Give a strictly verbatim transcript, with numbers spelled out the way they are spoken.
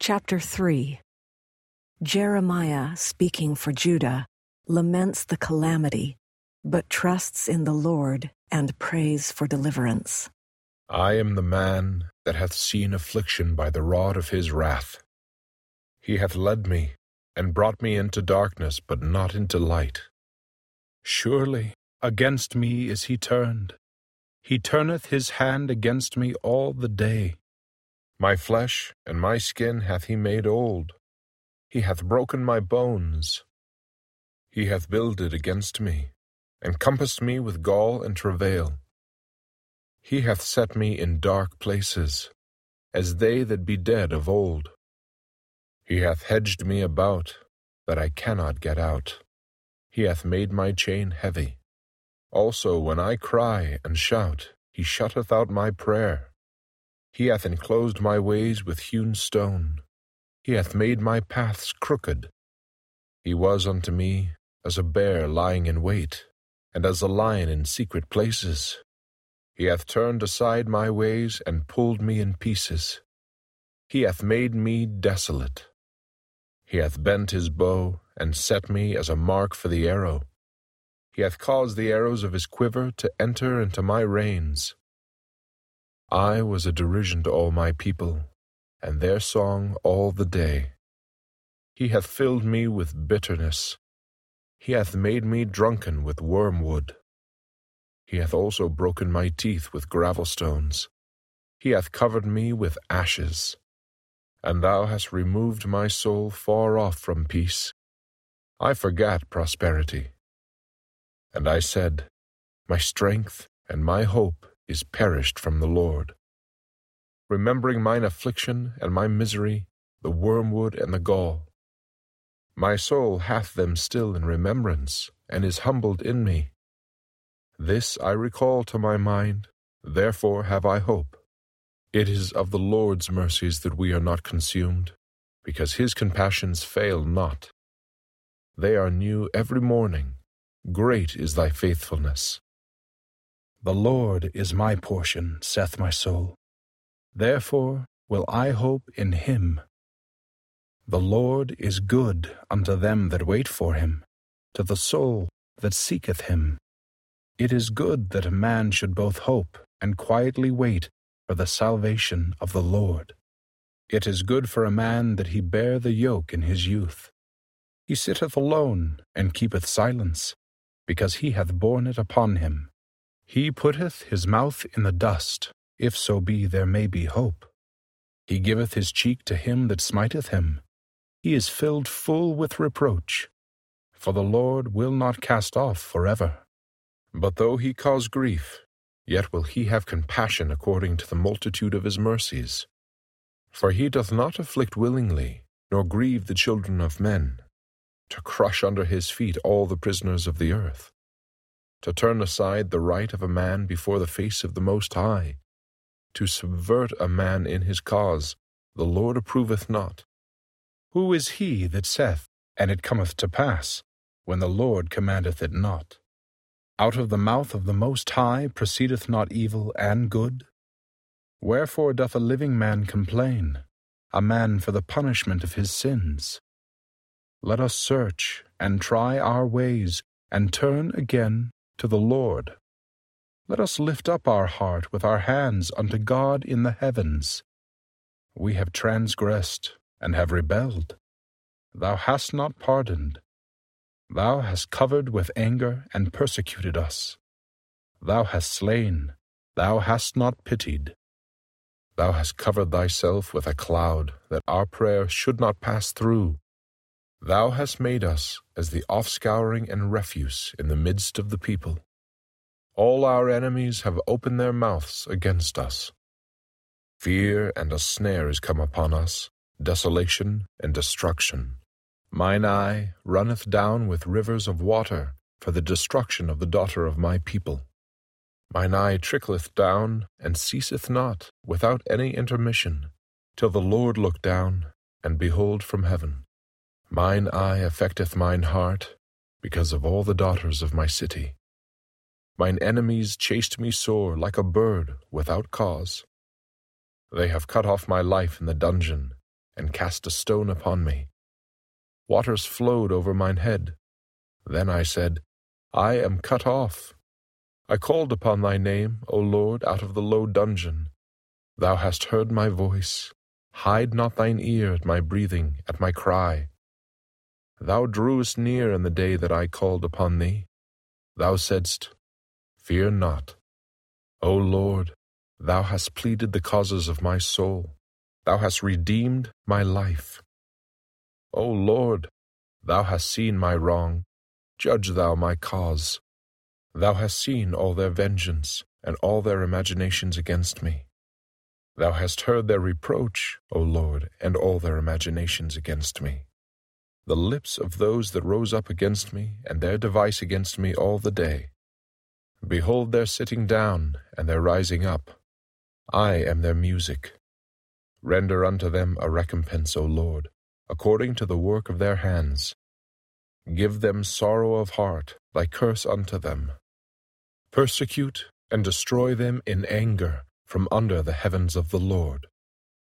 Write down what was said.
Chapter three. Jeremiah, speaking for Judah, laments the calamity, but trusts in the Lord and prays for deliverance. I am the man that hath seen affliction by the rod of his wrath. He hath led me, and brought me into darkness, but not into light. Surely against me is he turned. He turneth his hand against me all the day. My flesh and my skin hath he made old. He hath broken my bones. He hath builded against me, and compassed me with gall and travail. He hath set me in dark places, as they that be dead of old. He hath hedged me about, that I cannot get out. He hath made my chain heavy. Also when I cry and shout, he shutteth out my prayer. He hath enclosed my ways with hewn stone. He hath made my paths crooked. He was unto me as a bear lying in wait, and as a lion in secret places. He hath turned aside my ways, and pulled me in pieces. He hath made me desolate. He hath bent his bow, and set me as a mark for the arrow. He hath caused the arrows of his quiver to enter into my reins. I was a derision to all my people, and their song all the day. He hath filled me with bitterness. He hath made me drunken with wormwood. He hath also broken my teeth with gravel stones. He hath covered me with ashes. And thou hast removed my soul far off from peace. I forgat prosperity. And I said, My strength and my hope is perished from the Lord. Remembering mine affliction and my misery, the wormwood and the gall. My soul hath them still in remembrance, and is humbled in me. This I recall to my mind, therefore have I hope. It is of the Lord's mercies that we are not consumed, because his compassions fail not. They are new every morning. Great is thy faithfulness. The Lord is my portion, saith my soul. Therefore will I hope in him. The Lord is good unto them that wait for him, to the soul that seeketh him. It is good that a man should both hope and quietly wait for the salvation of the Lord. It is good for a man that he bear the yoke in his youth. He sitteth alone and keepeth silence, because he hath borne it upon him. He putteth his mouth in the dust, if so be there may be hope. He giveth his cheek to him that smiteth him. He is filled full with reproach. For the Lord will not cast off forever. But though he cause grief, yet will he have compassion according to the multitude of his mercies. For he doth not afflict willingly, nor grieve the children of men, to crush under his feet all the prisoners of the earth, to turn aside the right of a man before the face of the Most High, to subvert a man in his cause, the Lord approveth not. Who is he that saith, and it cometh to pass, when the Lord commandeth it not? Out of the mouth of the Most High proceedeth not evil and good? Wherefore doth a living man complain, a man for the punishment of his sins? Let us search and try our ways, and turn again to the Lord. Let us lift up our heart with our hands unto God in the heavens. We have transgressed and have rebelled. Thou hast not pardoned. Thou hast covered with anger and persecuted us. Thou hast slain, thou hast not pitied. Thou hast covered thyself with a cloud, that our prayer should not pass through. Thou hast made us as the offscouring and refuse in the midst of the people. All our enemies have opened their mouths against us. Fear and a snare is come upon us, desolation and destruction. Mine eye runneth down with rivers of water for the destruction of the daughter of my people. Mine eye trickleth down and ceaseth not without any intermission, till the Lord look down and behold from heaven. Mine eye affecteth mine heart, because of all the daughters of my city. Mine enemies chased me sore like a bird without cause. They have cut off my life in the dungeon, and cast a stone upon me. Waters flowed over mine head. Then I said, I am cut off. I called upon thy name, O Lord, out of the low dungeon. Thou hast heard my voice. Hide not thine ear at my breathing, at my cry. Thou drewest near in the day that I called upon thee. Thou saidst, Fear not. O Lord, thou hast pleaded the causes of my soul. Thou hast redeemed my life. O Lord, thou hast seen my wrong. Judge thou my cause. Thou hast seen all their vengeance, and all their imaginations against me. Thou hast heard their reproach, O Lord, and all their imaginations against me. The lips of those that rose up against me, and their device against me all the day. Behold their sitting down, and their rising up. I am their music. Render unto them a recompense, O Lord, according to the work of their hands. Give them sorrow of heart, thy curse unto them. Persecute and destroy them in anger from under the heavens of the Lord.